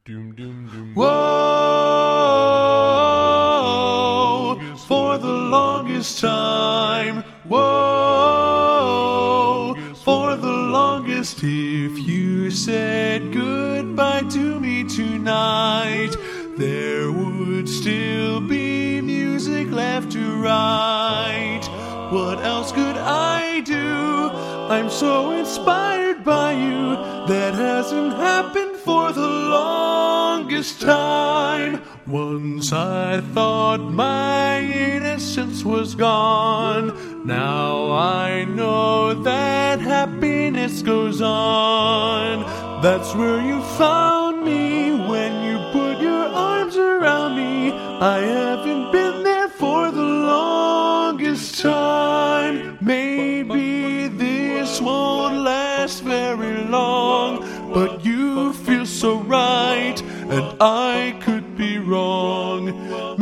Whoa, for the longest time. Whoa, for the longest. If you said goodbye to me tonight, there would still be music left to write. What else could I do? I'm so inspired by you. That hasn't happened for the longest time. Once I thought my innocence was gone. Now I know that happiness goes on. That's where you found me when you put your arms around me. I haven't been there for the longest time. Maybe this won't last very long, but you feel so right, and I could be wrong.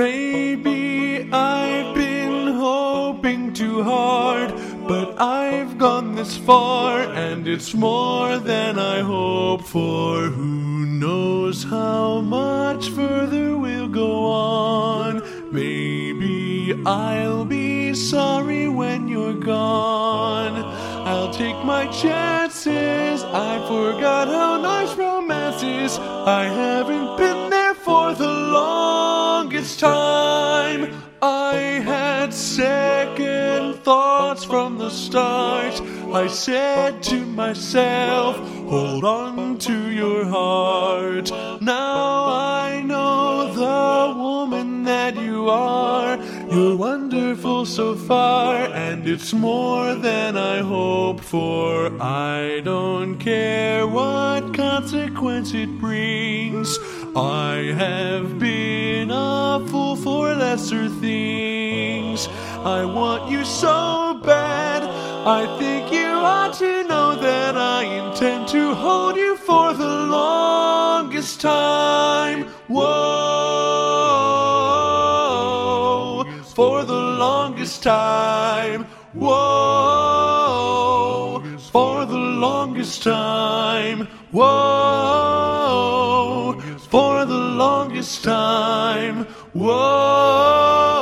Maybe I've been hoping too hard, but I've gone this far, and it's more than I hoped for. Who knows how much further we'll go on? Maybe I'll be sorry when you're gone. I'll take my chances. I forgot how nice romance is. I haven't been there for the longest time. I had second thoughts from the start. I said to myself, hold on to your heart. Now I know the woman that you are. You're wonderful so far, and it's more than I hoped for. I don't care what consequence it brings. I have been a fool for lesser things. I want you so bad. I think you ought to know that I intend to hold you for the longest time. Whoa, for the longest time. Whoa, for the longest time. Whoa, for the longest time. Whoa.